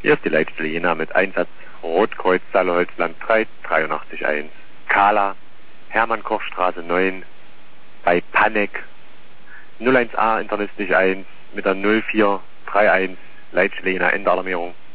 Hier ist die Leitstelle Jena mit Einsatz Rotkreuz Saale-Holzland 3, 83.1. Kala, Hermann-Koch-Straße 9, bei Panek, 01A Internistic 1 mit der 0431 Leitstelle Jena, Ende Alarmierung.